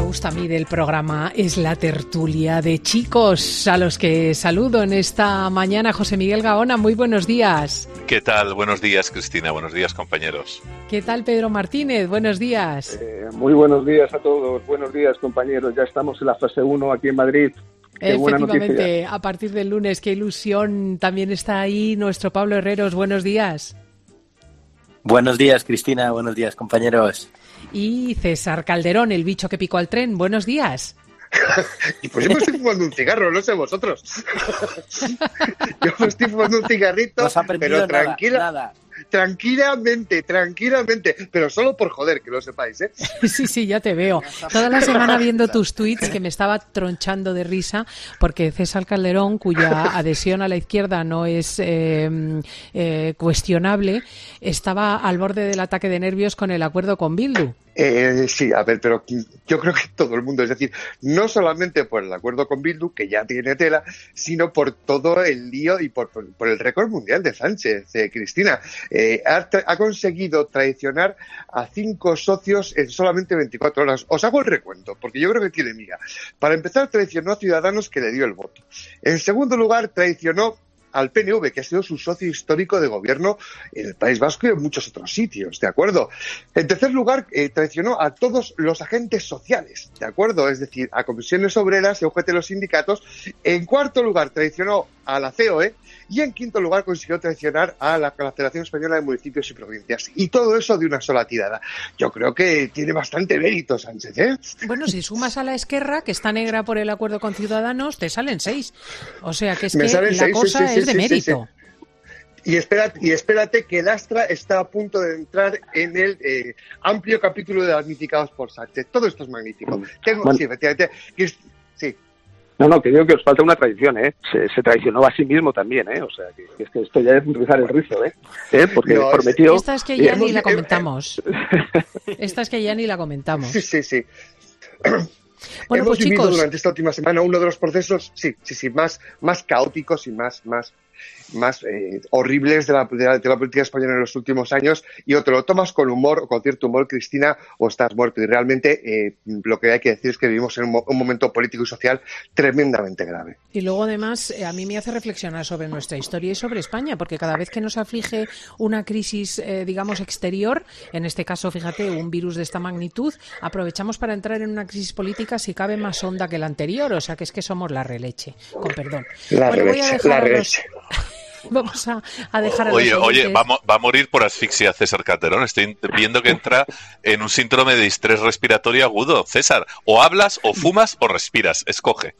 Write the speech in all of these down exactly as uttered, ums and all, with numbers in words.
gusta a mí del programa es la tertulia de chicos, a los que saludo en esta mañana. José Miguel Gaona, muy buenos días. ¿Qué tal? Buenos días, Cristina. Buenos días, compañeros. ¿Qué tal, Pedro Martínez? Buenos días. Eh, muy buenos días a todos. Buenos días, compañeros. Ya estamos en la fase uno aquí en Madrid. Qué Efectivamente, a partir del lunes, qué ilusión. También está ahí nuestro Pablo Herreros. Buenos días. Buenos días, Cristina. Buenos días, compañeros. Y César Calderón, el bicho que picó al tren. Buenos días. Y pues yo me estoy fumando un cigarro, no sé vosotros. Yo me estoy fumando un cigarrito, no pero tranquila, nada, nada. tranquilamente, tranquilamente, pero solo por joder, que lo sepáis, ¿eh? Sí, sí, ya te veo. Toda la semana viendo tus tweets que me estaba tronchando de risa porque César Calderón, cuya adhesión a la izquierda no es eh, eh, cuestionable, estaba al borde del ataque de nervios con el acuerdo con Bildu. Eh, sí, a ver, pero yo creo que todo el mundo, es decir, no solamente por el acuerdo con Bildu, que ya tiene tela, sino por todo el lío y por, por, por el récord mundial de Sánchez, eh, Cristina. Eh, ha, ha conseguido traicionar a cinco socios en solamente veinticuatro horas. Os hago el recuento, porque yo creo que tiene miga. Para empezar, traicionó a Ciudadanos, que le dio el voto. En segundo lugar, traicionó al P N V, que ha sido su socio histórico de gobierno en el País Vasco y en muchos otros sitios, ¿de acuerdo? En tercer lugar, eh, traicionó a todos los agentes sociales, ¿de acuerdo? Es decir, a comisiones obreras y a U G T de los sindicatos. En cuarto lugar, traicionó a la C O E. Y en quinto lugar, consiguió traicionar a la Federación Española de Municipios y Provincias. Y todo eso de una sola tirada. Yo creo que tiene bastante mérito, Sánchez, ¿eh? Bueno, si sumas a la Esquerra, que está negra por el acuerdo con Ciudadanos, te salen seis. O sea, que es Me que la seis, cosa sí, sí, es de sí, mérito. Sí, sí. Y espérate, y espérate que el Astra está a punto de entrar en el eh, amplio capítulo de damnificados por Sánchez. Todo esto es magnífico. Tengo, bueno. sí, efectivamente. Sí. No, no, que digo que os falta una traición, ¿eh? Se, se traicionó a sí mismo también, ¿eh? O sea, que, que es que esto ya es rizar el rizo, ¿eh? ¿Eh? Porque no, prometió... Esta es que ya eh, ni la comentamos. Esta es que ya ni la comentamos. Sí, sí, sí. Bueno, Hemos pues vivido chicos, durante esta última semana uno de los procesos, sí, sí, sí, más, más caóticos y más, más, más eh, horribles de la, de, la, de la política española en los últimos años, y o te lo tomas con humor o con cierto humor, Cristina, o estás muerto. Y realmente eh, lo que hay que decir es que vivimos en un, mo- un momento político y social tremendamente grave. y luego además eh, a mí me hace reflexionar sobre nuestra historia y sobre España, porque cada vez que nos aflige una crisis, eh, digamos, exterior, en este caso, fíjate, un virus de esta magnitud, aprovechamos para entrar en una crisis política si cabe más honda que la anterior, o sea que es que somos la releche, con perdón. La Bueno, voy a releche, dejar la a los- releche. Vamos a, a dejar a Oye, los oye, oyentes. va, mo- va a morir por asfixia César Calderón. Estoy viendo que entra en un síndrome de distrés respiratorio agudo. César, o hablas, o fumas, o respiras. Escoge.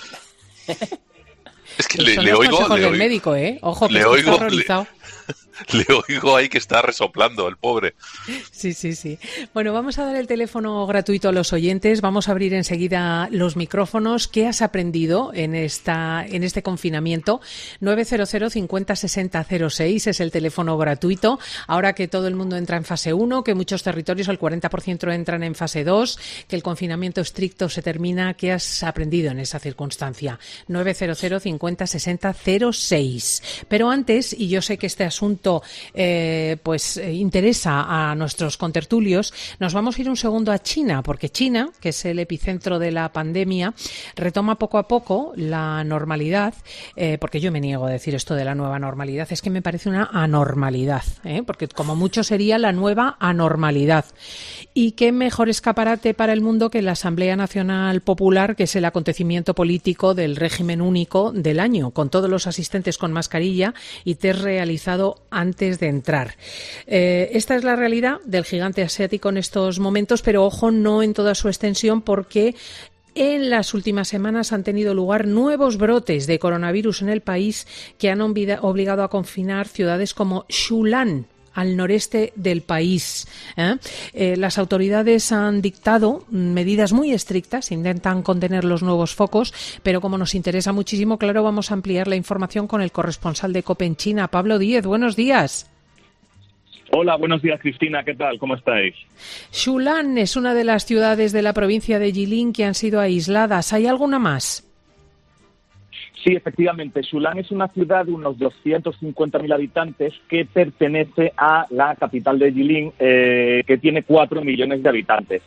Es que le, Son le los oigo... consejos Le del oigo, médico, ¿eh? Ojo, que le esto está oigo- horrorizado. le oigo ahí que está resoplando el pobre. Sí, sí, sí. Bueno, vamos a dar el teléfono gratuito a los oyentes. Vamos a abrir enseguida los micrófonos. ¿Qué has aprendido en esta en este confinamiento? nueve cero cero cincuenta sesenta cero seis es el teléfono gratuito. Ahora que todo el mundo entra en fase uno, que muchos territorios, el cuarenta por ciento entran en fase dos, que el confinamiento estricto se termina, ¿qué has aprendido en esa circunstancia? nueve cero cero cincuenta sesenta cero seis. Pero antes, y yo sé que este asunto Eh, pues eh, interesa a nuestros contertulios, nos vamos a ir un segundo a China, porque China, que es el epicentro de la pandemia, retoma poco a poco la normalidad, eh, porque yo me niego a decir esto de la nueva normalidad, es que me parece una anormalidad, ¿eh? Porque como mucho sería la nueva anormalidad. Y qué mejor escaparate para el mundo que la Asamblea Nacional Popular, que es el acontecimiento político del régimen único del año, con todos los asistentes con mascarilla y test realizado antes de entrar. Eh, esta es la realidad del gigante asiático en estos momentos, pero ojo, no en toda su extensión, porque en las últimas semanas han tenido lugar nuevos brotes de coronavirus en el país que han obligado a confinar ciudades como Xulan, al noreste del país. ¿eh? Eh, las autoridades han dictado medidas muy estrictas, intentan contener los nuevos focos, pero como nos interesa muchísimo, claro, vamos a ampliar la información con el corresponsal de COPE en China, Pablo Díez. Buenos días. Hola, buenos días, Cristina. ¿Qué tal? ¿Cómo estáis? Xulan es una de las ciudades de la provincia de Jilin que han sido aisladas. ¿Hay alguna más? Sí, efectivamente. Xulan es una ciudad de unos doscientos cincuenta mil habitantes que pertenece a la capital de Jilin, eh, que tiene cuatro millones de habitantes.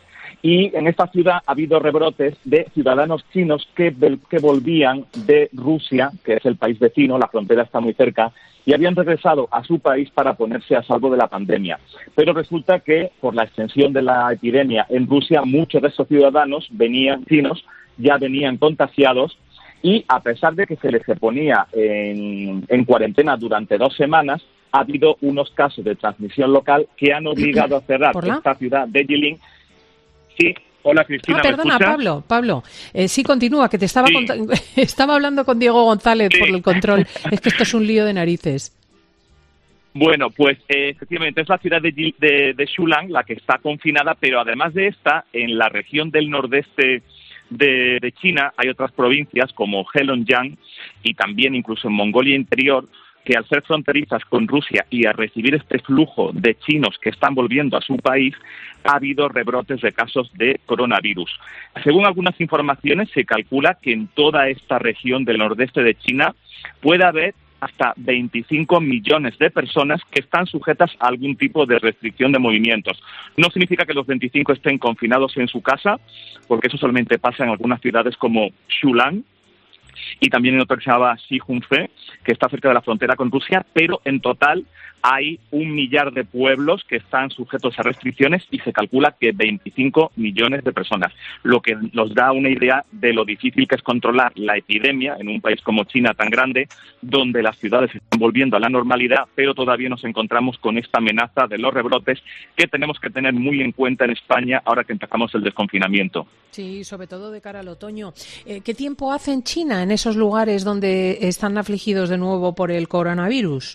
Y en esta ciudad ha habido rebrotes de ciudadanos chinos que, que volvían de Rusia, que es el país vecino, la frontera está muy cerca, y habían regresado a su país para ponerse a salvo de la pandemia. Pero resulta que, por la extensión de la epidemia en Rusia, muchos de esos ciudadanos venían chinos, ya venían contagiados, y a pesar de que se les ponía en, en cuarentena durante dos semanas, ha habido unos casos de transmisión local que han obligado a cerrar esta ciudad de Jilin. Sí, hola Cristina. Ah, perdona, ¿me Pablo, Pablo. Eh, sí, continúa, que te estaba sí. cont- estaba hablando con Diego González sí. por el control. Es que esto es un lío de narices. Bueno, pues eh, efectivamente es la ciudad de, de, de Shulang la que está confinada, pero además de esta, en la región del nordeste de, de China hay otras provincias como Heilongjiang y también incluso en Mongolia Interior, que al ser fronterizas con Rusia y a recibir este flujo de chinos que están volviendo a su país, ha habido rebrotes de casos de coronavirus. Según algunas informaciones, se calcula que en toda esta región del nordeste de China puede haber hasta veinticinco millones de personas que están sujetas a algún tipo de restricción de movimientos. No significa que los veinticinco estén confinados en su casa, porque eso solamente pasa en algunas ciudades como Shulang, y también en otro que se llama Xihunfe, que está cerca de la frontera con Rusia, pero en total hay un millar de pueblos que están sujetos a restricciones y se calcula que veinticinco millones de personas, lo que nos da una idea de lo difícil que es controlar la epidemia en un país como China tan grande, donde las ciudades están volviendo a la normalidad, pero todavía nos encontramos con esta amenaza de los rebrotes que tenemos que tener muy en cuenta en España ahora que empezamos el desconfinamiento. Sí, sobre todo de cara al otoño. Eh, ¿Qué tiempo hace en China, en esos lugares donde están afligidos de nuevo por el coronavirus?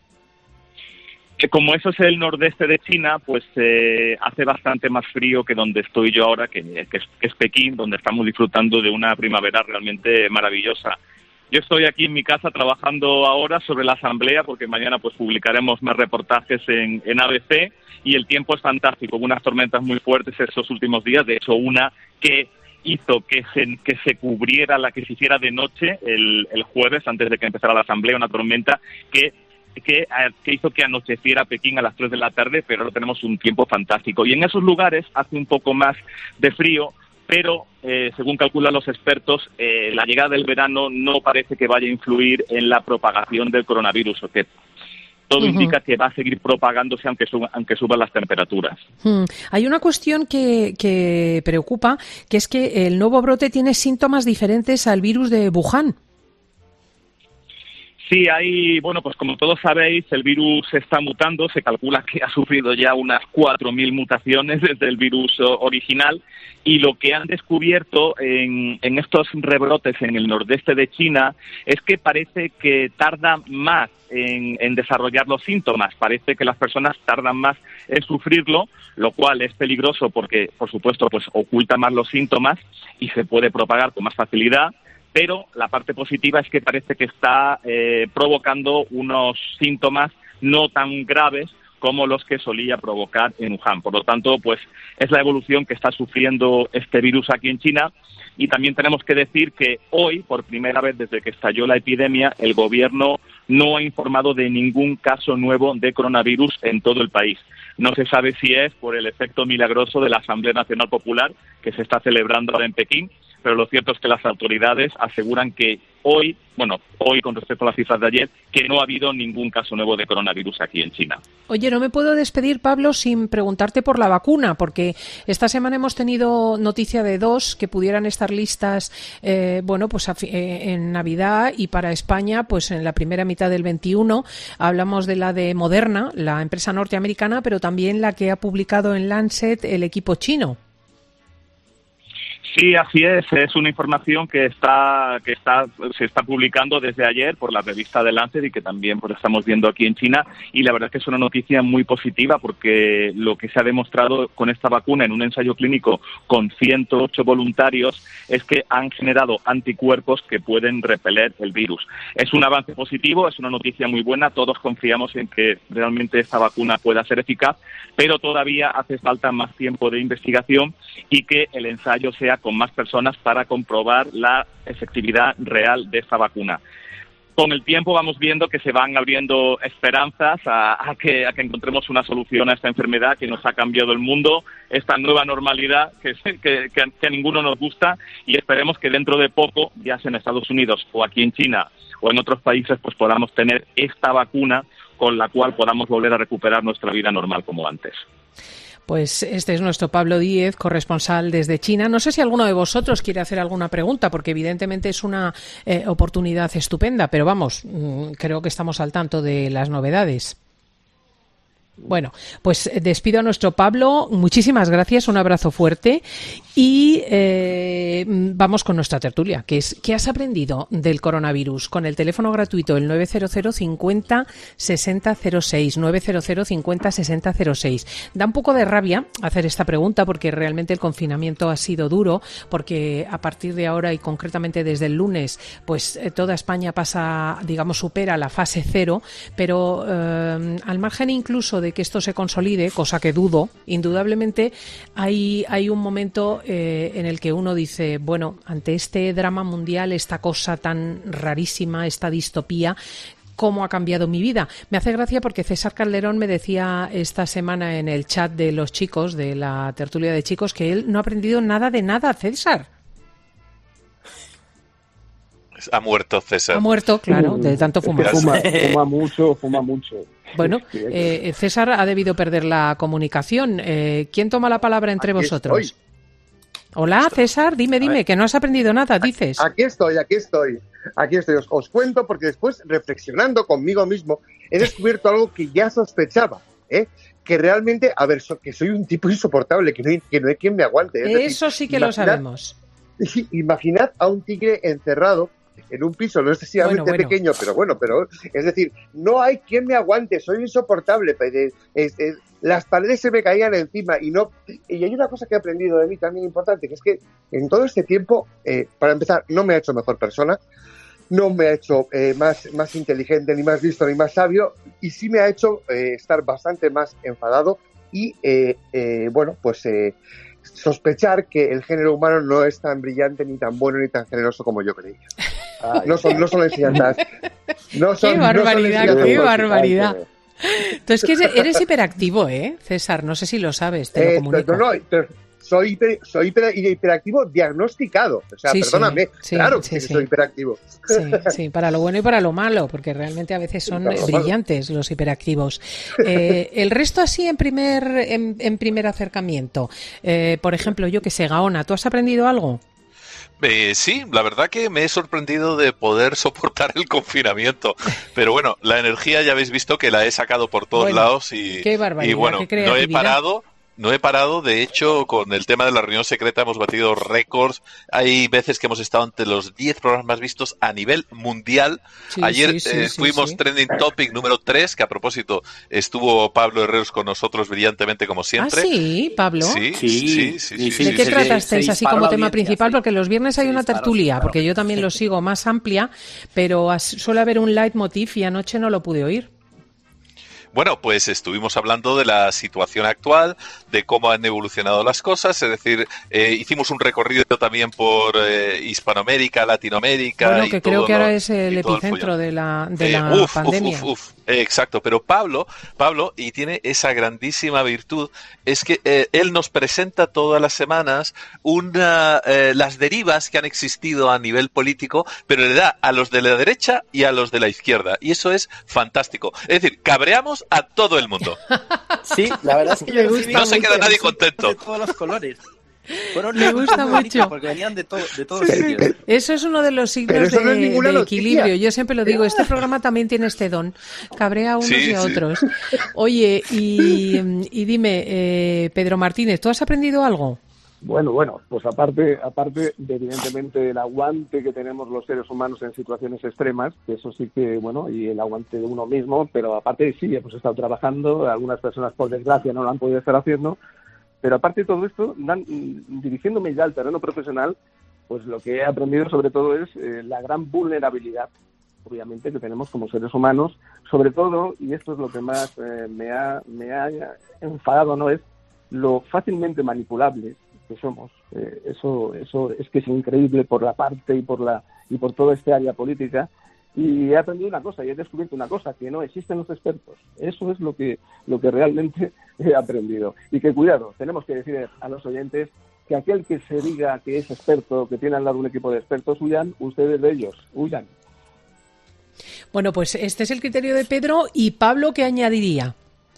Que como eso es el nordeste de China, pues eh, hace bastante más frío que donde estoy yo ahora, que, que, es, que es Pekín, donde estamos disfrutando de una primavera realmente maravillosa. Yo estoy aquí en mi casa trabajando ahora sobre la asamblea, porque mañana pues publicaremos más reportajes en, en A B C, y el tiempo es fantástico, unas tormentas muy fuertes estos últimos días, de hecho una que hizo que se, que se cubriera, la que se hiciera de noche el, el jueves, antes de que empezara la asamblea, una tormenta que Que, que hizo que anocheciera Pekín a las tres de la tarde, pero ahora tenemos un tiempo fantástico. Y en esos lugares hace un poco más de frío, pero eh, según calculan los expertos, eh, la llegada del verano no parece que vaya a influir en la propagación del coronavirus, o que todo uh-huh. indica que va a seguir propagándose aunque, suba, aunque suban las temperaturas. Hmm. Hay una cuestión que, que preocupa, que es que el nuevo brote tiene síntomas diferentes al virus de Wuhan. Sí, hay, bueno, pues como todos sabéis, el virus está mutando, se calcula que ha sufrido ya unas cuatro mil mutaciones desde el virus original, y lo que han descubierto en, en estos rebrotes en el nordeste de China es que parece que tarda más en, en desarrollar los síntomas, parece que las personas tardan más en sufrirlo, lo cual es peligroso porque, por supuesto, pues oculta más los síntomas y se puede propagar con más facilidad. Pero la parte positiva es que parece que está eh, provocando unos síntomas no tan graves como los que solía provocar en Wuhan. Por lo tanto, pues es la evolución que está sufriendo este virus aquí en China. Y también tenemos que decir que hoy, por primera vez desde que estalló la epidemia, el gobierno no ha informado de ningún caso nuevo de coronavirus en todo el país. No se sabe si es por el efecto milagroso de la Asamblea Nacional Popular que se está celebrando ahora en Pekín, pero lo cierto es que las autoridades aseguran que hoy, bueno, hoy con respecto a las cifras de ayer, que no ha habido ningún caso nuevo de coronavirus aquí en China. Oye, no me puedo despedir, Pablo, sin preguntarte por la vacuna, porque esta semana hemos tenido noticia de dos que pudieran estar listas, eh, bueno, pues a, eh, en Navidad, y para España, pues en la primera mitad del veintiuno. Hablamos de la de Moderna, la empresa norteamericana, pero también la que ha publicado en Lancet el equipo chino. Sí, así es. Es una información que está que está se está publicando desde ayer por la revista The Lancet y que también pues estamos viendo aquí en China. Y la verdad es que es una noticia muy positiva porque lo que se ha demostrado con esta vacuna en un ensayo clínico con ciento ocho voluntarios es que han generado anticuerpos que pueden repeler el virus. Es un avance positivo, es una noticia muy buena. Todos confiamos en que realmente esta vacuna pueda ser eficaz, pero todavía hace falta más tiempo de investigación y que el ensayo sea con más personas para comprobar la efectividad real de esta vacuna. con el tiempo vamos viendo que se van abriendo esperanzas a, a, que, a que encontremos una solución a esta enfermedad que nos ha cambiado el mundo, esta nueva normalidad que, que, que, que a ninguno nos gusta, y esperemos que dentro de poco, ya sea en Estados Unidos o aquí en China o en otros países, pues podamos tener esta vacuna con la cual podamos volver a recuperar nuestra vida normal como antes. Pues este es nuestro Pablo Díez, corresponsal desde China. No sé si alguno de vosotros quiere hacer alguna pregunta, porque evidentemente es una eh, oportunidad estupenda, pero vamos, mmm, creo que estamos al tanto de las novedades. Bueno, pues despido a nuestro Pablo. Muchísimas gracias, un abrazo fuerte y eh, vamos con nuestra tertulia, que es ¿qué has aprendido del coronavirus? Con el teléfono gratuito el nueve cero cero cincuenta sesenta cero seis, nueve cero cero cincuenta sesenta cero seis. Da un poco de rabia hacer esta pregunta porque realmente el confinamiento ha sido duro, porque a partir de ahora y concretamente desde el lunes, pues eh, toda España pasa, digamos, supera la fase cero, pero eh, al margen incluso de de que esto se consolide, cosa que dudo, indudablemente hay, hay un momento eh, en el que uno dice, bueno, ante este drama mundial, esta cosa tan rarísima, esta distopía, ¿cómo ha cambiado mi vida? Me hace gracia porque César Calderón me decía esta semana en el chat de los chicos, de la tertulia de chicos, que él no ha aprendido nada de nada, César. Ha muerto César. Ha muerto, claro, de tanto fumar. Fuma, fuma mucho, fuma mucho. Bueno, eh, César ha debido perder la comunicación. Eh, ¿Quién toma la palabra entre Aquí vosotros? Estoy. Hola, César, dime, dime, que no has aprendido nada, dices. Aquí estoy, aquí estoy. Aquí estoy. Os, os cuento porque después, reflexionando conmigo mismo, he descubierto algo que ya sospechaba, ¿eh? Que realmente, a ver, so, que soy un tipo insoportable, que no hay, que no hay quien me aguante. Es Eso decir, sí que imaginad, lo sabemos. Imaginad a un tigre encerrado en un piso no excesivamente bueno, bueno. pequeño, pero bueno, pero es decir, no hay quien me aguante, soy insoportable, es, es, es, las paredes se me caían encima y no. Y hay una cosa que he aprendido de mí también importante, que es que en todo este tiempo, eh, para empezar, no me ha hecho mejor persona, no me ha hecho eh, más, más inteligente, ni más listo, ni más sabio, y sí me ha hecho eh, estar bastante más enfadado y, eh, eh, bueno, pues eh, sospechar que el género humano no es tan brillante, ni tan bueno, ni tan generoso como yo creía. Ay, no son, no son enseñanzas. No son, qué barbaridad, no son qué barbaridad. Entonces, que eres hiperactivo, ¿eh, César? No sé si lo sabes, te lo eh, comunico. No, no, pero soy, hiper, soy hiper, hiperactivo diagnosticado. O sea, sí, perdóname, sí, claro sí, que sí. soy hiperactivo. Sí, sí, para lo bueno y para lo malo, porque realmente a veces son sí, brillantes los hiperactivos. Eh, el resto así en primer, en, en primer acercamiento. Eh, por ejemplo, yo que sé, Gaona, ¿tú has aprendido algo? Eh, sí, la verdad que me he sorprendido de poder soportar el confinamiento, pero bueno, la energía ya habéis visto que la he sacado por todos bueno, lados y, qué barbaridad, y bueno, qué no he parado. No he parado, de hecho, con el tema de la reunión secreta hemos batido récords. Hay veces que hemos estado entre los diez programas más vistos a nivel mundial. Sí, Ayer sí, sí, eh, sí, fuimos sí. trending topic número tres, que a propósito estuvo Pablo Herreros con nosotros brillantemente como siempre. Ah, sí, Pablo. Sí, sí, sí. sí, sí, sí, ¿De sí, qué sí. tratasteis se así como disparó la tema audiencia, principal? sí. Porque los viernes hay Se una disparó, tertulia, disparó. porque yo también lo sigo más amplia, pero as- suele haber un leitmotiv y anoche no lo pude oír. Bueno, pues estuvimos hablando de la situación actual, de cómo han evolucionado las cosas, es decir, eh, hicimos un recorrido también por eh, Hispanoamérica, Latinoamérica. Bueno, y que todo creo que lo- ahora es el y todo epicentro follón. de la, de Eh, la uf, pandemia. Uf, uf, uf. Eh, exacto, pero Pablo, Pablo, y tiene esa grandísima virtud, es que eh, él nos presenta todas las semanas una, eh, las derivas que han existido a nivel político, pero le da a los de la derecha y a los de la izquierda, y eso es fantástico. Es decir, cabreamos a todo el mundo. Sí, la verdad es que Me yo gusta recibí No se queda muchos nadie insultos contento. de todos los colores. Fueron Me gusta muy bonitos mucho. porque venían de, todo, de todos Sí, sitios. eso es uno de los signos Pero eso de, no es ninguna de noticia. equilibrio. Yo siempre lo digo, este programa también tiene este don. Cabrea a unos Sí, y a sí. otros. Oye, y, y dime, eh, Pedro Martínez, ¿tú has aprendido algo? Bueno, bueno, pues aparte, aparte de evidentemente el aguante que tenemos los seres humanos en situaciones extremas, que eso sí que, bueno, y el aguante de uno mismo, pero aparte sí, hemos estado trabajando, algunas personas por desgracia no lo han podido estar haciendo, pero aparte de todo esto, dan, dirigiéndome ya al terreno profesional, pues lo que he aprendido sobre todo es eh, la gran vulnerabilidad, obviamente, que tenemos como seres humanos, sobre todo, y esto es lo que más eh, me ha, me ha enfadado, ¿no?, es lo fácilmente manipulables que somos. Eh, eso eso es que es increíble por la parte y por la y por toda esta área política, Y he aprendido una cosa, y he descubierto una cosa, que no existen los expertos. Eso es lo que, lo que realmente he aprendido. Y que cuidado, tenemos que decir a los oyentes que aquel que se diga que es experto, que tiene al lado un equipo de expertos, huyan ustedes de ellos, huyan. Bueno, pues este es el criterio de Pedro. Y Pablo, ¿qué añadiría?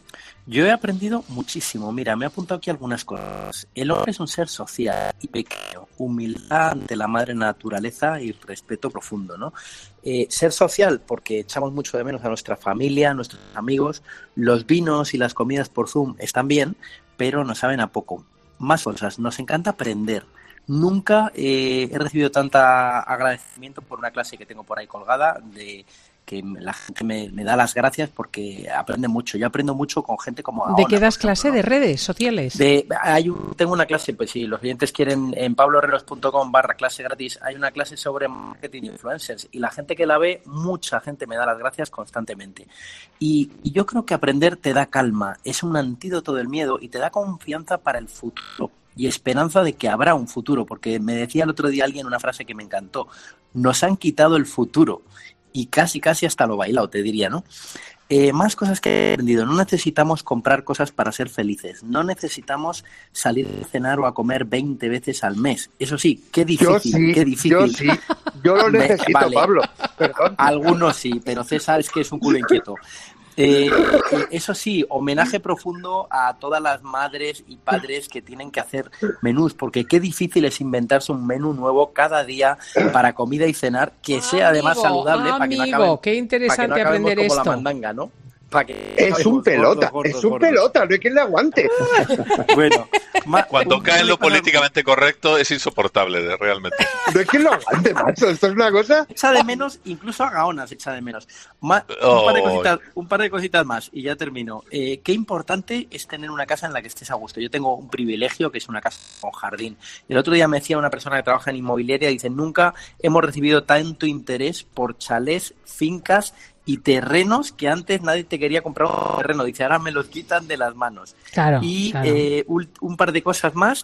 Yo he aprendido muchísimo. Mira, me he apuntado aquí algunas cosas. El hombre es un ser social y pequeño, humildad ante la madre naturaleza y respeto profundo, ¿no? Eh, ser social, porque echamos mucho de menos a nuestra familia, a nuestros amigos. Los vinos y las comidas por Zoom están bien, pero nos saben a poco. Más cosas, nos encanta aprender. Nunca eh, he recibido tanta agradecimiento por una clase que tengo por ahí colgada, de que la gente me, me da las gracias porque aprende mucho. Yo aprendo mucho con gente como ahora. ¿De qué das clase? ¿No? ¿De redes sociales? De, hay un, tengo una clase, pues si los clientes quieren, en pabloherreros.com barra clase gratis, hay una clase sobre marketing influencers y la gente que la ve, mucha gente me da las gracias constantemente. Y, y yo creo que aprender te da calma, es un antídoto del miedo y te da confianza para el futuro. Y esperanza de que habrá un futuro, porque me decía el otro día alguien una frase que me encantó: nos han quitado el futuro, y casi casi hasta lo bailado, te diría, ¿no? Eh, más cosas que he aprendido: no necesitamos comprar cosas para ser felices, no necesitamos salir a cenar o a comer veinte veces al mes. Eso sí, qué difícil, yo sí, qué difícil. Yo sí, yo lo necesito, vale. Pablo, perdón. Algunos sí, pero César es que es un culo inquieto. Eh, eso sí, homenaje profundo a todas las madres y padres que tienen que hacer menús, porque qué difícil es inventarse un menú nuevo cada día para comida y cenar, que sea amigo, además saludable, amigo, para que no acaben, qué interesante para que no aprender como esto. La mandanga, ¿no? Que es un pelota, gordos, gordos, es un gordos. pelota, no hay quien le aguante. Bueno, ma, cuando cae en lo políticamente correcto es insoportable, de, realmente. No hay quien lo aguante, macho, esto es una cosa. Echa de menos, incluso a Gaonas echa de menos. Ma, oh. un, par de cositas, un par de cositas más y ya termino. Eh, qué importante es tener una casa en la que estés a gusto. Yo tengo un privilegio que es una casa con jardín. El otro día me decía una persona que trabaja en inmobiliaria, dice: nunca hemos recibido tanto interés por chalés, fincas y terrenos que antes nadie te quería comprar un terreno. Dice, ahora me los quitan de las manos. Claro, y claro. Eh, un, un par de cosas más.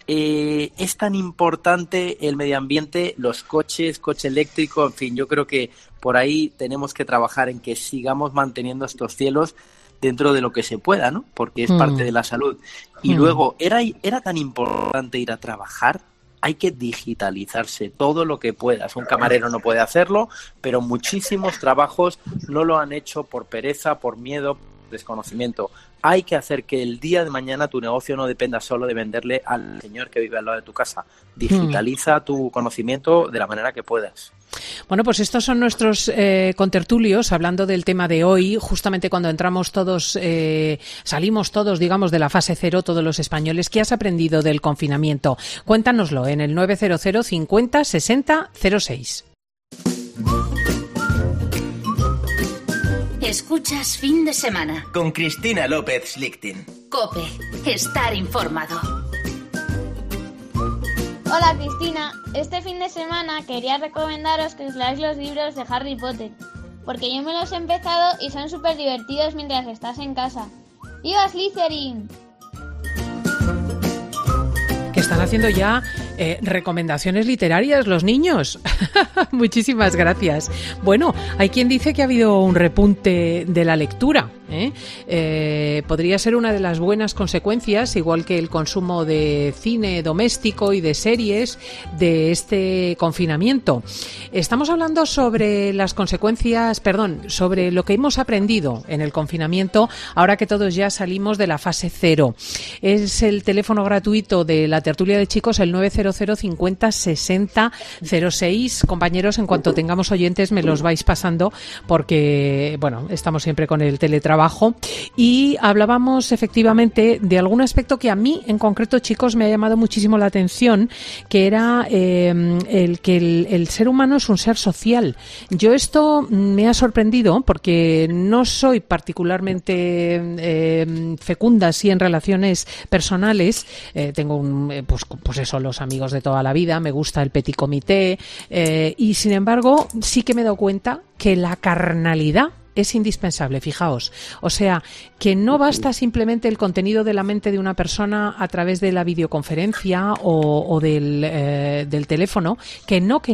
Eh, es tan importante el medio ambiente, los coches, coche eléctrico, en fin, yo creo que por ahí tenemos que trabajar en que sigamos manteniendo estos cielos dentro de lo que se pueda, ¿no? Porque es mm. parte de la salud. Y mm. luego, ¿era, ¿era tan importante ir a trabajar? Hay que digitalizarse todo lo que puedas. Un camarero no puede hacerlo, pero muchísimos trabajos no lo han hecho por pereza, por miedo, por desconocimiento. Hay que hacer que el día de mañana tu negocio no dependa solo de venderle al señor que vive al lado de tu casa. Digitaliza tu conocimiento de la manera que puedas. Bueno, pues estos son nuestros eh, contertulios hablando del tema de hoy, justamente cuando entramos todos, eh, salimos todos, digamos, de la fase cero, todos los españoles. ¿Qué has aprendido del confinamiento? Cuéntanoslo en el nueve cero cero cincuenta sesenta cero seis. Escuchas Fin de Semana con Cristina López Schlichting. COPE, estar informado. Hola Cristina, este fin de semana quería recomendaros que os leáis los libros de Harry Potter, porque yo me los he empezado y son súper divertidos mientras estás en casa. ¡Viva Slytherin! Que están haciendo ya eh, recomendaciones literarias los niños. Muchísimas gracias. Bueno, hay quien dice que ha habido un repunte de la lectura. ¿eh? Eh, podría ser una de las buenas consecuencias, igual que el consumo de cine doméstico y de series de este confinamiento. Estamos hablando sobre las consecuencias, perdón, sobre lo que hemos aprendido en el confinamiento, ahora que todos ya salimos de la fase cero. Es el teléfono gratuito de la tertulia de chicos, el nueve cero cero cincuenta sesenta cero seis. Compañeros, en cuanto tengamos oyentes me los vais pasando porque, bueno, estamos siempre con el teletrabajo y hablábamos efectivamente de algún aspecto que a mí en concreto, chicos, me ha llamado muchísimo la atención, que era eh, el que el, el ser humano es un ser social. Yo esto me ha sorprendido porque no soy particularmente eh, fecunda así en relaciones personales. Eh, tengo un, eh, pues, pues eso, los amigos de toda la vida, me gusta el petit comité eh, y sin embargo sí que me he dado cuenta que la carnalidad es indispensable, fijaos. O sea, que no basta simplemente el contenido de la mente de una persona a través de la videoconferencia o, o del, eh, del teléfono, que no, que no.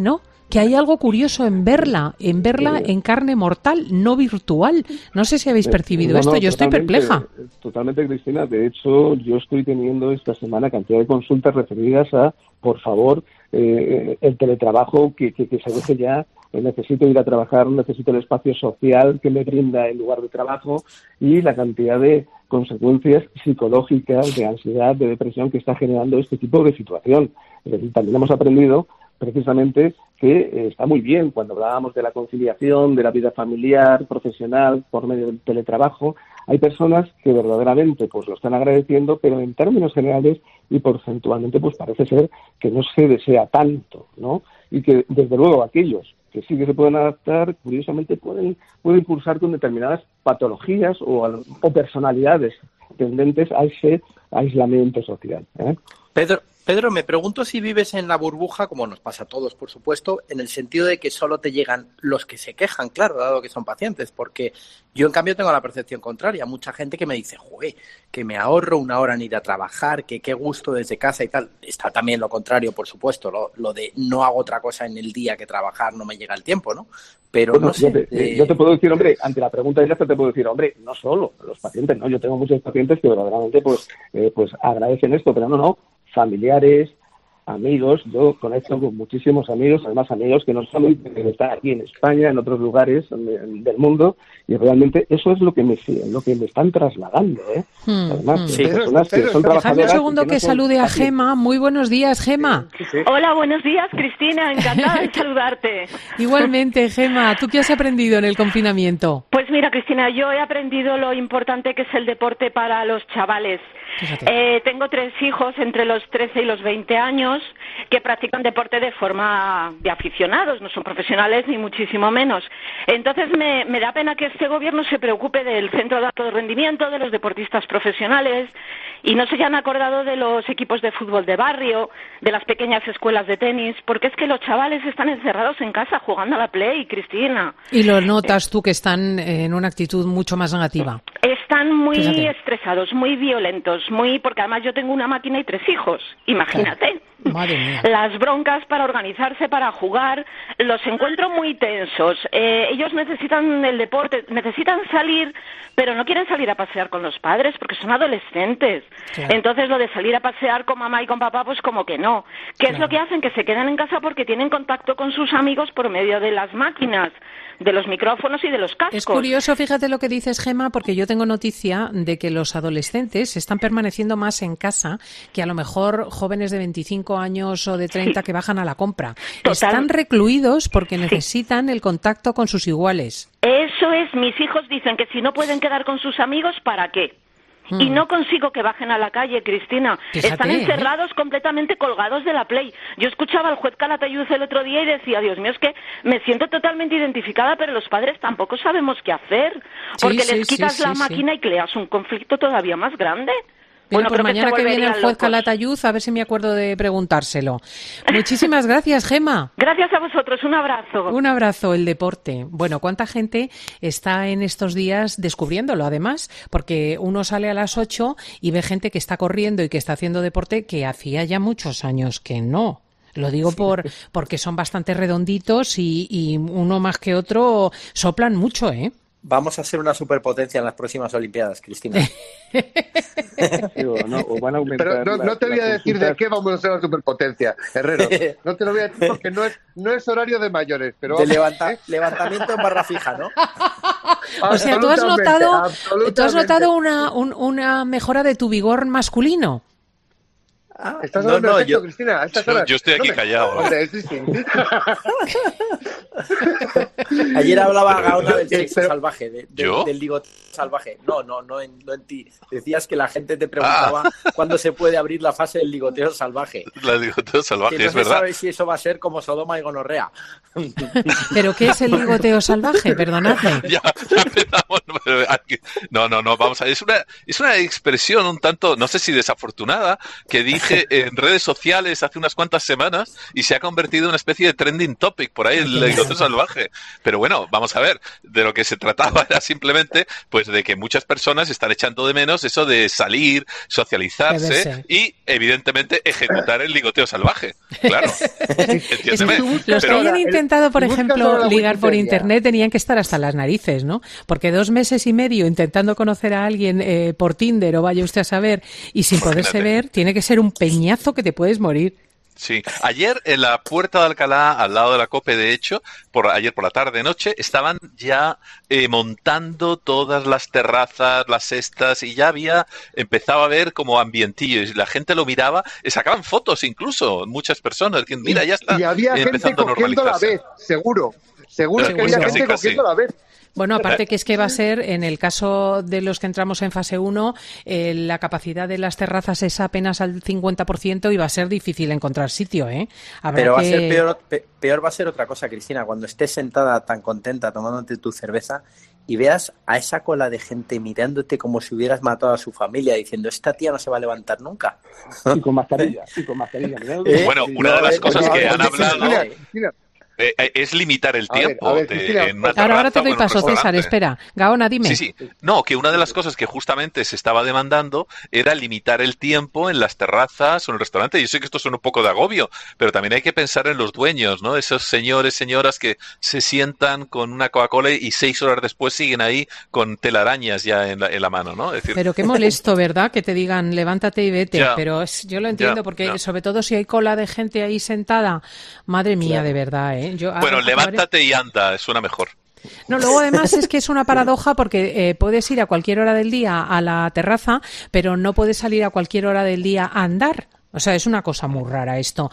que hay algo curioso en verla, en verla en carne mortal, no virtual. No sé si habéis percibido no, esto, no, yo estoy perpleja. Totalmente, Cristina. De hecho, yo estoy teniendo esta semana cantidad de consultas referidas a, por favor, eh, el teletrabajo, que, que, que se deje ya. Necesito ir a trabajar, necesito el espacio social que me brinda el lugar de trabajo y la cantidad de consecuencias psicológicas, de ansiedad, de depresión que está generando este tipo de situación. Es decir, también hemos aprendido precisamente que eh, está muy bien cuando hablábamos de la conciliación, de la vida familiar, profesional, por medio del teletrabajo. Hay personas que verdaderamente pues lo están agradeciendo, pero en términos generales y porcentualmente pues parece ser que no se desea tanto, ¿no? Y que desde luego aquellos que sí que se pueden adaptar, curiosamente pueden, pueden cursar con determinadas patologías o, o personalidades tendentes a ese aislamiento social, ¿eh? Pedro, Pedro, me pregunto si vives en la burbuja, como nos pasa a todos, por supuesto, en el sentido de que solo te llegan los que se quejan, claro, dado que son pacientes, porque yo, en cambio, tengo la percepción contraria. Mucha gente que me dice, ¡jue!, que me ahorro una hora en ir a trabajar, que qué gusto desde casa y tal. Está también lo contrario, por supuesto, lo, lo de no hago otra cosa en el día que trabajar, no me llega el tiempo, ¿no? Pero bueno, no sé. Yo te, eh... yo te puedo decir, hombre, ante la pregunta de esta te puedo decir, hombre, no solo los pacientes, ¿no? Yo tengo muchos pacientes que verdaderamente pues, eh, pues agradecen esto, pero no, no, familiares, amigos. Yo conecto con muchísimos amigos, además amigos que no solo están aquí en España, en otros lugares del mundo, y realmente eso es lo que me lo que me están trasladando, ¿eh? Hmm, además, hmm. sí. personas que son trabajadoras. Déjame un segundo que, que no salude a Gema. Muy buenos días, Gema. Sí, sí. Hola, buenos días, Cristina. Encantada de saludarte. Igualmente, Gema. ¿Tú qué has aprendido en el confinamiento? Pues mira, Cristina, yo he aprendido lo importante que es el deporte para los chavales. Eh, tengo tres hijos entre los trece y los veinte años que practican deporte de forma de aficionados, no son profesionales ni muchísimo menos. Entonces me, me da pena que este gobierno se preocupe del centro de alto rendimiento, de los deportistas profesionales, y no se hayan acordado de los equipos de fútbol de barrio, de las pequeñas escuelas de tenis, porque es que los chavales están encerrados en casa jugando a la Play, Cristina. Y lo notas tú que están en una actitud mucho más negativa. Están muy Fíjate. estresados, muy violentos, muy porque además yo tengo una máquina y tres hijos, imagínate. Madre mía. Las broncas para organizarse, para jugar, los encuentro muy tensos. Eh, ellos necesitan el deporte, necesitan salir, pero no quieren salir a pasear con los padres porque son adolescentes. Claro. Entonces lo de salir a pasear con mamá y con papá, pues como que no. ¿Qué claro. es lo que hacen? Que se quedan en casa porque tienen contacto con sus amigos por medio de las máquinas, de los micrófonos y de los cascos. Es curioso, fíjate lo que dices, Gema, porque yo tengo noticia de que los adolescentes están permaneciendo más en casa que a lo mejor jóvenes de veinticinco años o de treinta sí. que bajan a la compra. Total. Están recluidos porque necesitan sí. el contacto con sus iguales. Eso es, mis hijos dicen que si no pueden quedar con sus amigos, ¿para qué? Hmm. Y no consigo que bajen a la calle, Cristina. Fíjate, están encerrados, ¿eh? completamente colgados de la Play. Yo escuchaba al juez Calatayud el otro día y decía, Dios mío, es que me siento totalmente identificada, pero los padres tampoco sabemos qué hacer. Porque sí, les sí, quitas sí, la sí, máquina sí. y creas un conflicto todavía más grande. Bueno, pues mañana que, que viene el juez locos. Calatayud, a ver si me acuerdo de preguntárselo. Muchísimas gracias, Gema. Gracias a vosotros, un abrazo. Un abrazo, el deporte. Bueno, ¿cuánta gente está en estos días descubriéndolo, además? Porque uno sale a las ocho y ve gente que está corriendo y que está haciendo deporte que hacía ya muchos años que no. Lo digo sí. por porque son bastante redonditos y, y uno más que otro soplan mucho, ¿eh? Vamos a ser una superpotencia en las próximas Olimpiadas, Cristina. Sí, o no, o van a Pero no, la, no te voy a decir de qué vamos a ser la superpotencia, Herrero. No te lo voy a decir porque no es, no es horario de mayores. Pero de levanta, ¿eh? Levantamiento en barra fija, ¿no? O sea, ¿tú has notado, ¿tú has notado una, un, una mejora de tu vigor masculino? Ah, ¿Estás no, hablando no, de efecto, yo, Cristina? ¿A estas yo, horas? yo estoy aquí no me... callado. Hombre, sí, sí. Ayer hablaba Gaona del sexo Pero, salvaje, de, de, ¿yo? del ligoteo salvaje. No, no, no en, no en ti. Decías que la gente te preguntaba ah. cuándo se puede abrir la fase del ligoteo salvaje. La ligoteo salvaje, que no es se verdad. sabe si eso va a ser como Sodoma y Gonorrea. ¿Pero qué es el ligoteo salvaje? Perdonadme. Ya, ya empezamos. No, no, no, vamos a ver. Es una, es una expresión un tanto, no sé si desafortunada, que dice dije en redes sociales hace unas cuantas semanas y se ha convertido en una especie de trending topic por ahí, el ligoteo salvaje. Pero bueno, vamos a ver, de lo que se trataba era simplemente pues de que muchas personas están echando de menos eso de salir, socializarse y evidentemente ejecutar el ligoteo salvaje. Claro. Entiéndeme. Los que hayan intentado, por ejemplo, ligar por internet tenían que estar hasta las narices, ¿no? Porque dos meses y medio intentando conocer a alguien eh, por Tinder o vaya usted a saber y sin poderse ver, tiene que ser un peñazo que te puedes morir. Sí, ayer en la Puerta de Alcalá, al lado de la COPE, de hecho, por ayer por la tarde-noche, estaban ya eh, montando todas las terrazas, las cestas, y ya había empezado a ver como ambientillo, y la gente lo miraba, y sacaban fotos incluso, muchas personas, que mira, ya está. Y había gente cogiendo la vez, seguro, seguro Pero que pues había casi, gente casi. cogiendo la vez. Bueno, aparte que es que va a ser, en el caso de los que entramos en fase uno, eh, la capacidad de las terrazas es apenas al cincuenta por ciento y va a ser difícil encontrar sitio, ¿eh? Habrá Pero va que... a ser peor, pe- peor va a ser otra cosa, Cristina, cuando estés sentada tan contenta tomándote tu cerveza y veas a esa cola de gente mirándote como si hubieras matado a su familia, diciendo, esta tía no se va a levantar nunca. Y con mascarilla, y con mascarilla. ¿Eh? Bueno, una de las cosas que han hablado... Cristina, Cristina. Eh, eh, es limitar el A ver, tiempo a ver, de, Cristina, en una Ahora, ahora te terraza doy o en un paso, César, restaurante. espera. Gaona, dime. Sí, sí. No, que una de las cosas que justamente se estaba demandando era limitar el tiempo en las terrazas o en el restaurante. Yo sé que esto suena un poco de agobio, pero también hay que pensar en los dueños, ¿no? Esos señores, señoras que se sientan con una Coca-Cola y seis horas después siguen ahí con telarañas ya en la, en la mano, ¿no? Es decir, Pero qué molesto, ¿verdad? Que te digan, levántate y vete. Ya. Pero es, yo lo entiendo, Ya, porque ya. sobre todo si hay cola de gente ahí sentada, madre mía, de verdad, ¿eh? Yo, bueno, ahora- levántate y anda, suena mejor. No, luego además es que es una paradoja porque eh, puedes ir a cualquier hora del día a la terraza, pero no puedes salir a cualquier hora del día a andar. O sea, es una cosa muy rara esto.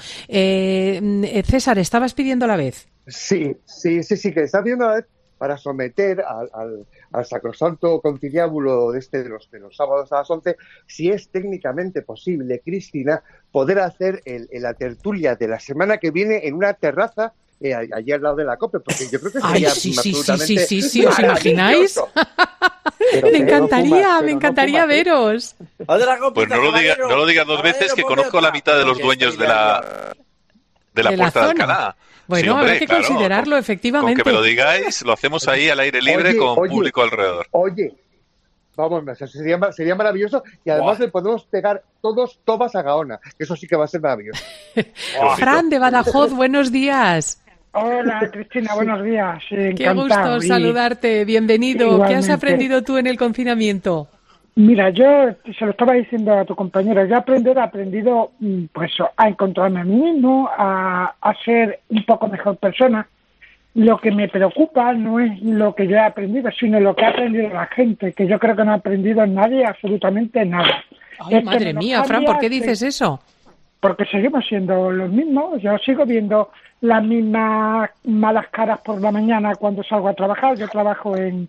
Eh, César, ¿estabas pidiendo la vez? Sí, sí, sí, sí, que está pidiendo la vez para someter al, al, al sacrosanto conciliábulo de este de los, de los sábados a las once, si es técnicamente posible, Cristina, poder hacer el, el- la tertulia de la semana que viene en una terraza eh, allí al lado de la COPE, porque yo creo que Ay, sería sí, sí, sí, absolutamente sí, sí, sí, ¿os imagináis? maravilloso. Pero Me que no encantaría, fumas, me pero no encantaría fumas, ¿eh? veros. Pues no lo, diga, no lo digas dos veces, que conozco a la mitad de los dueños de la, de la De la Puerta de zona. Alcalá. Bueno, Sí, hombre, habrá que claro, considerarlo, con- efectivamente. Con que me lo digáis, lo hacemos ahí al aire libre Oye, con oye. público alrededor. Oye, vamos, o sea, sería, ma- sería maravilloso y además le podemos pegar todos tobas a Gaona, que eso sí que va a ser maravilloso. Fran de Badajoz, buenos días. Hola, Cristina, buenos días. Qué Encantado. gusto Y, saludarte, bienvenido. ¿Qué has Igualmente. aprendido tú en el confinamiento? Mira, yo se lo estaba diciendo a tu compañero, yo aprender, he aprendido mm, pues a encontrarme a mí mismo, a, a ser un poco mejor persona. Lo que me preocupa no es lo que yo he aprendido, sino lo que ha aprendido la gente, que yo creo que no ha aprendido nadie absolutamente nada. Ay, Es que madre nos mía, Fran, cambia, ¿por qué dices se- eso? Porque seguimos siendo los mismos. Yo sigo viendo las mismas malas caras por la mañana cuando salgo a trabajar. Yo trabajo en,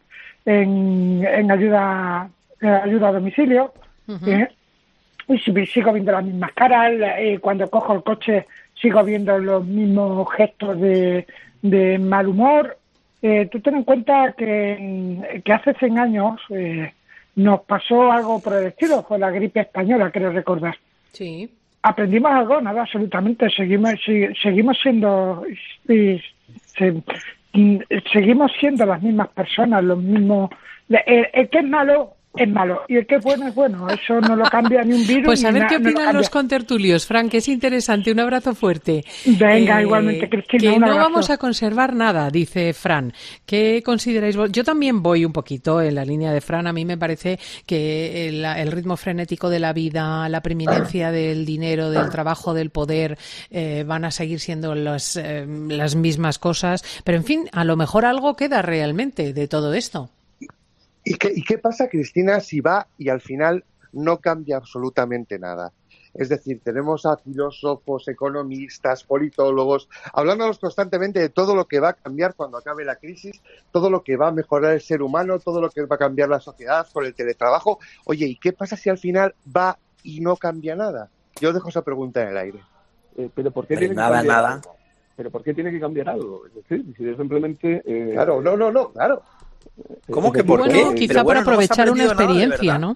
en, en ayuda, eh, ayuda a domicilio. Ujú. ¿eh? Y si- sigo viendo las mismas caras. eh, cuando cojo el coche sigo viendo los mismos gestos de, de mal humor. Eh, tú ten en cuenta que, que hace cien años eh, nos pasó algo por el estilo. Fue la gripe española, creo recordar. Sí. Aprendimos algo, nada, absolutamente. Seguimos si- seguimos siendo y se- y seguimos siendo las mismas personas, los mismos. El, el que es malo es malo y el que es bueno es bueno. Eso no lo cambia ni un virus. Pues a ni ver na- qué no lo opinan cambia. los contertulios, Fran, que es interesante. Un abrazo fuerte. Venga, igualmente, Cristina, Que un no abrazo. vamos a conservar nada, dice Fran. ¿Qué consideráis vos? Yo también voy un poquito en la línea de Fran. A mí me parece que el, el ritmo frenético de la vida, la preeminencia del dinero, del trabajo, del poder, eh, van a seguir siendo las, eh, las mismas cosas. Pero, en fin, a lo mejor algo queda realmente de todo esto. ¿Y qué, ¿Y qué pasa, Cristina, si va y al final no cambia absolutamente nada? Es decir, tenemos a filósofos, economistas, politólogos, hablándonos constantemente de todo lo que va a cambiar cuando acabe la crisis, todo lo que va a mejorar el ser humano, todo lo que va a cambiar la sociedad con el teletrabajo. Oye, ¿y qué pasa si al final va y no cambia nada? Yo dejo esa pregunta en el aire. Eh, pero ¿por qué Hombre, tiene nada, que cambiar nada. algo? ¿Pero por qué tiene que cambiar algo? Es decir, si es simplemente... eh, Claro, no, no, no, claro. ¿Cómo es que decir, por Bueno, qué? quizá Pero bueno, por no hemos aprovechar una aprendido nada de experiencia, verdad. ¿no?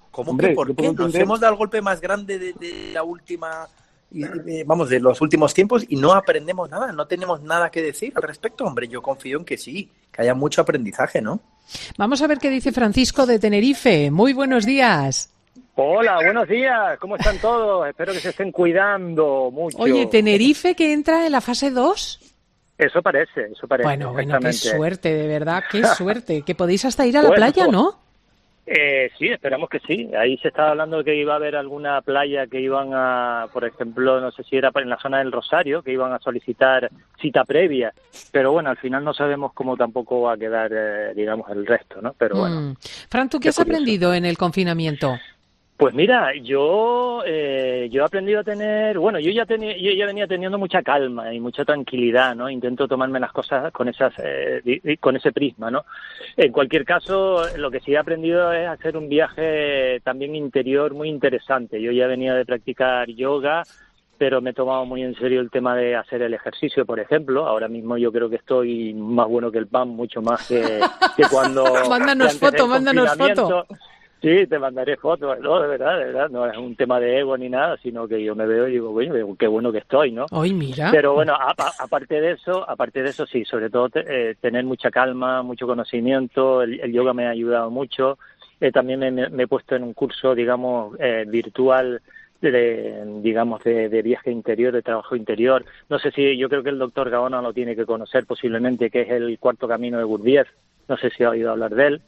¿Cómo Hombre, que por yo qué? puedo Nos entender- hemos dado el golpe más grande de, de la última, y- y- vamos, de los últimos tiempos y no aprendemos nada, no tenemos nada que decir al respecto. Hombre, yo confío en que sí, que haya mucho aprendizaje, ¿no? Vamos a ver qué dice Francisco de Tenerife. Muy buenos días. Hola, buenos días. ¿Cómo están todos? Espero que se estén cuidando mucho. Oye, Tenerife que entra en la fase dos. Eso parece, eso parece. Bueno, bueno, qué exactamente. suerte, de verdad, qué suerte. Que podéis hasta ir a la Bueno, playa, pues, ¿no? Eh, sí, esperamos que sí. Ahí se estaba hablando de que iba a haber alguna playa que iban a, por ejemplo, no sé si era en la zona del Rosario, que iban a solicitar cita previa. Pero bueno, al final no sabemos cómo tampoco va a quedar, eh, digamos, el resto, ¿no? Pero bueno. Mm. Fran, ¿tú qué qué has curioso. aprendido en el confinamiento? Pues mira, yo eh, yo he aprendido a tener, bueno, yo ya tenía, yo ya venía teniendo mucha calma y mucha tranquilidad, ¿no? Intento tomarme las cosas con esas, eh, di- di- con ese prisma, ¿no? En cualquier caso, lo que sí he aprendido es hacer un viaje también interior muy interesante. Yo ya venía de practicar yoga, pero me he tomado muy en serio el tema de hacer el ejercicio, por ejemplo. Ahora mismo yo creo que estoy más bueno que el pan, mucho más que, que cuando... Mándanos que antes del foto, mándanos confinamiento. foto. Sí, te mandaré fotos, no, de verdad, de verdad, no es un tema de ego ni nada, sino que yo me veo y digo, bueno, qué bueno que estoy, ¿no? Hoy mira. Pero bueno, a- a- aparte de eso, aparte de eso sí, sobre todo te- eh, tener mucha calma, mucho conocimiento, el, el yoga me ha ayudado mucho, eh, también me, me- me he puesto en un curso, digamos, eh, virtual de, digamos, de, de viaje interior, de trabajo interior. No sé si, yo creo que el doctor Gaona lo tiene que conocer posiblemente, que es el cuarto camino de Gurdjieff, no sé si ha oído hablar de él.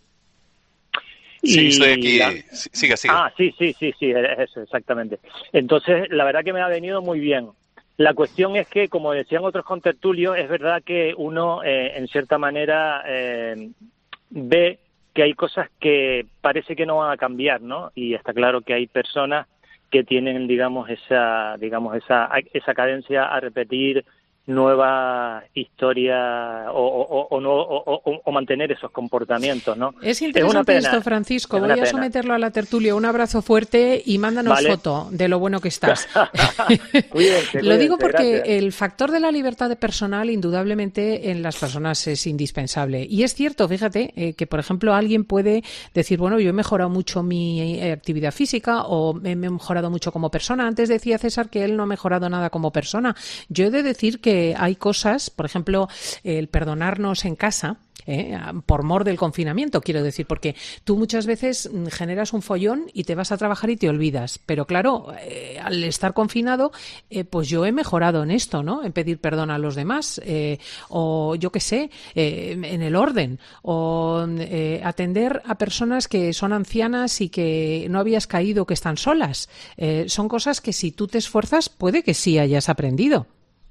Sí, Y estoy aquí. la- Sí, Siga, siga. Ah, sí, sí, sí, sí, eso, exactamente. Entonces, la verdad que me ha venido muy bien. La cuestión es que, como decían otros contertulios, es verdad que uno, eh, en cierta manera, eh, ve que hay cosas que parece que no van a cambiar, ¿no? Y está claro que hay personas que tienen, digamos, esa, digamos, esa, esa cadencia a repetir nueva historia o, o, o, no, o, o, o mantener esos comportamientos, ¿no? Es una interesante pena, esto, Francisco. es Voy una a pena. someterlo a la tertulia. Un abrazo fuerte y mándanos Vale. foto de lo bueno que estás. Cuídense, Lo digo cuídense, porque gracias. el factor de la libertad personal indudablemente en las personas es indispensable. Y es cierto, fíjate, eh, que por ejemplo alguien puede decir, bueno, yo he mejorado mucho mi eh, actividad física o me he mejorado mucho como persona. Antes decía César que él no ha mejorado nada como persona. Yo he de decir que hay cosas, por ejemplo, el perdonarnos en casa, ¿eh? Por mor del confinamiento, quiero decir, porque tú muchas veces mm, generas un follón y te vas a trabajar y te olvidas. Pero claro, eh, al estar confinado, eh, pues yo he mejorado en esto, ¿no? En pedir perdón a los demás, eh, o yo qué sé, eh, en el orden, o eh, atender a personas que son ancianas y que no habías caído, que están solas. Eh, son cosas que si tú te esfuerzas, puede que sí hayas aprendido.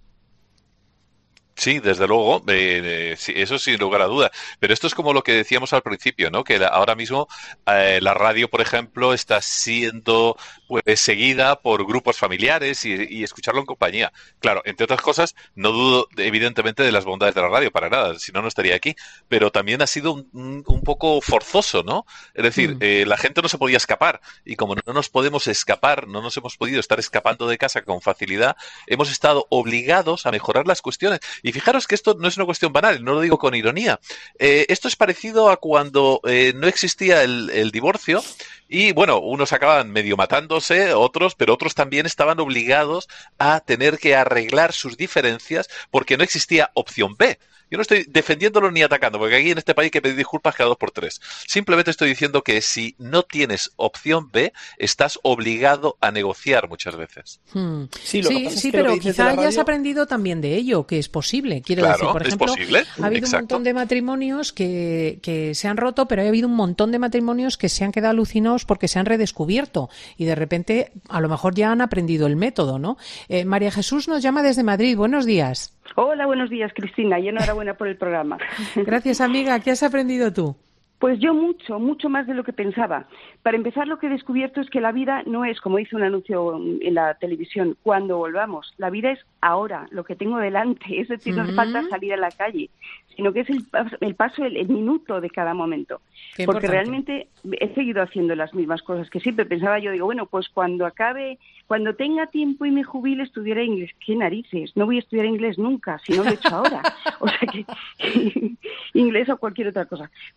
Sí, desde luego, eh, eh, sí, eso sin lugar a duda. Pero esto es como lo que decíamos al principio, ¿no? Que la- ahora mismo eh, la radio, por ejemplo, está siendo pues seguida por grupos familiares y, y escucharlo en compañía. Claro, entre otras cosas, no dudo evidentemente de las bondades de la radio, para nada, si no, no estaría aquí. Pero también ha sido un, un, un poco forzoso, ¿no? Es decir, Mm. eh, la gente no se podía escapar y como no nos podemos escapar, no nos hemos podido estar escapando de casa con facilidad, hemos estado obligados a mejorar las cuestiones. Y fijaros que esto no es una cuestión banal, no lo digo con ironía. Eh, esto es parecido a cuando eh, no existía el, el divorcio y, bueno, unos acababan medio matándose, otros, pero otros también estaban obligados a tener que arreglar sus diferencias porque no existía opción B. Yo no estoy defendiéndolo ni atacando, porque aquí en este país hay que pedir disculpas cada dos por tres. Simplemente estoy diciendo que si no tienes opción B, estás obligado a negociar muchas veces. Hmm. Sí, Sí, lo que pasa es sí, que lo pero que dices de quizá la hayas radio- aprendido también de ello, que es posible. Quiero Claro, decir, por es ejemplo, posible, ha habido exacto. un montón de matrimonios que, que se han roto, pero ha habido un montón de matrimonios que se han quedado alucinados porque se han redescubierto y de repente a lo mejor ya han aprendido el método, ¿no? Eh, María Jesús nos llama desde Madrid. Buenos días. Hola, buenos días, Cristina, y enhorabuena por el programa. Gracias, amiga. ¿Qué has aprendido tú? Pues yo mucho, mucho más de lo que pensaba. Para empezar, lo que he descubierto es que la vida no es, como dice un anuncio en la televisión, cuando volvamos. La vida es ahora, lo que tengo delante. Es decir, no hace Mm. falta salir a la calle, sino que es el, pas- el paso, el, el minuto de cada momento. Qué Porque importante. realmente he seguido haciendo las mismas cosas que siempre pensaba. Yo digo, bueno, pues cuando acabe, cuando tenga tiempo y me jubile, estudiaré inglés. ¿Qué narices? No voy a estudiar inglés nunca, si no lo he hecho ahora. O sea que inglés o cualquier otra cosa. Pero bueno,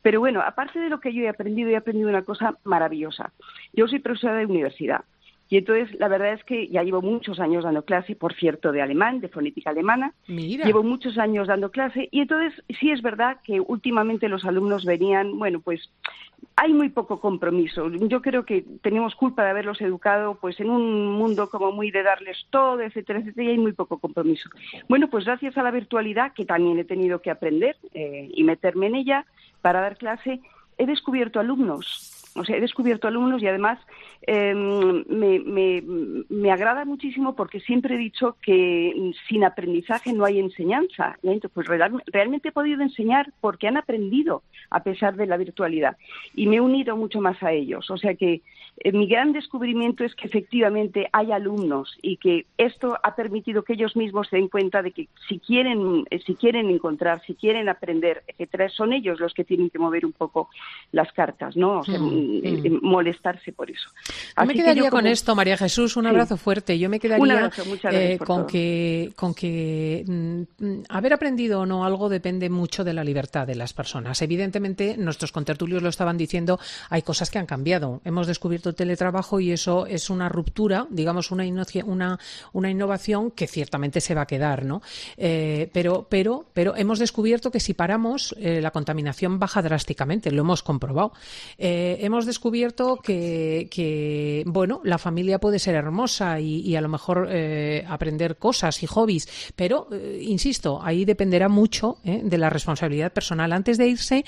aparte de lo que yo he aprendido, he aprendido una cosa maravillosa. Yo soy profesora de universidad. Y entonces, la verdad es que ya llevo muchos años dando clase, por cierto, de alemán, de fonética alemana. Mira. Llevo muchos años dando clase y entonces sí es verdad que últimamente los alumnos venían, bueno, pues hay muy poco compromiso. Yo creo que tenemos culpa de haberlos educado pues en un mundo como muy de darles todo, etcétera, etcétera, y hay muy poco compromiso. Bueno, pues gracias a la virtualidad, que también he tenido que aprender eh, y meterme en ella para dar clase, he descubierto alumnos. O sea, he descubierto alumnos y además eh, me, me, me agrada muchísimo porque siempre he dicho que sin aprendizaje no hay enseñanza. Y entonces, pues real, realmente he podido enseñar porque han aprendido a pesar de la virtualidad y me he unido mucho más a ellos. O sea que eh, mi gran descubrimiento es que efectivamente hay alumnos y que esto ha permitido que ellos mismos se den cuenta de que si quieren, eh, si quieren encontrar, si quieren aprender, etcétera, son ellos los que tienen que mover un poco las cartas, ¿no? O sea, mm. Mm. molestarse por eso. Yo me quedaría yo como... con esto, María Jesús, un abrazo sí. fuerte. Yo me quedaría abrazo, eh, con, que, con que mm, haber aprendido o no algo depende mucho de la libertad de las personas. Evidentemente, nuestros contertulios lo estaban diciendo, hay cosas que han cambiado. Hemos descubierto el teletrabajo y eso es una ruptura, digamos, una, inocia, una, una innovación que ciertamente se va a quedar, ¿no? Eh, pero, pero, pero hemos descubierto que si paramos, eh, la contaminación baja drásticamente, lo hemos comprobado. Eh, hemos descubierto que, que, bueno, la familia puede ser hermosa y, y a lo mejor eh, aprender cosas y hobbies, pero, eh, insisto, ahí dependerá mucho eh, de la responsabilidad personal. Antes de irse,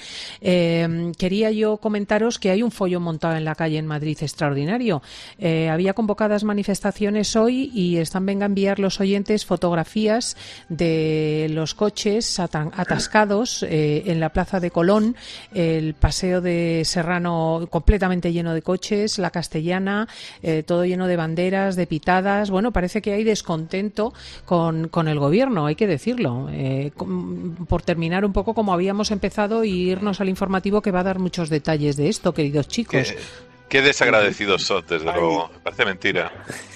eh, quería yo comentaros que hay un follón montado en la calle en Madrid extraordinario. Eh, había convocadas manifestaciones hoy y están, venga a enviar los oyentes fotografías de los coches atascados eh, en la Plaza de Colón, el Paseo de Serrano completamente lleno de coches, la Castellana, eh, todo lleno de banderas, de pitadas. Bueno, parece que hay descontento con, con el gobierno, hay que decirlo. Eh, con, por terminar un poco como habíamos empezado y irnos al informativo que va a dar muchos detalles de esto, queridos chicos. Qué, qué desagradecidos son, desde Ay. luego. Parece mentira.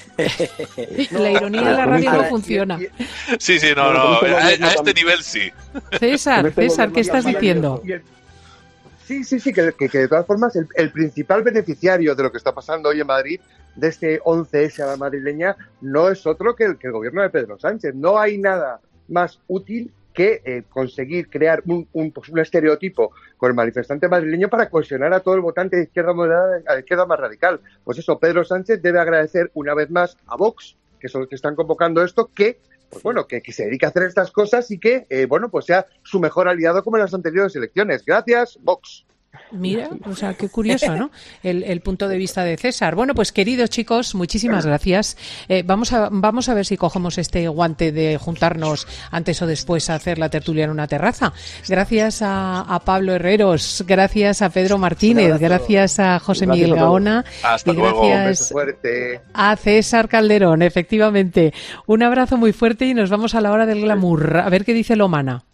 La ironía de la radio no funciona. Sí, sí, no, no. A, a este nivel sí. César, César, ¿qué estás diciendo? Sí, sí, sí, que, que, que de todas formas el, el principal beneficiario de lo que está pasando hoy en Madrid, de este once ese a la madrileña, no es otro que el, que el gobierno de Pedro Sánchez. No hay nada más útil que eh, conseguir crear un, un, pues un estereotipo con el manifestante madrileño para cohesionar a todo el votante de izquierda moderada, a la izquierda más radical. Pues eso, Pedro Sánchez debe agradecer una vez más a Vox, que son los que están convocando esto, que pues bueno, que, que se dedique a hacer estas cosas y que, eh, bueno, pues sea su mejor aliado como en las anteriores elecciones. Gracias, Vox. Mira, o sea, qué curioso, ¿no? El, el punto de vista de César. Bueno, pues queridos chicos, muchísimas gracias. Eh, vamos a vamos a ver si cogemos este guante de juntarnos antes o después a hacer la tertulia en una terraza. Gracias a, a Pablo Herreros, gracias a Pedro Martínez, gracias a José Miguel Gaona Hasta y luego. gracias a César Calderón, efectivamente. Un abrazo muy fuerte y nos vamos a la hora del glamour. A ver qué dice Lomana.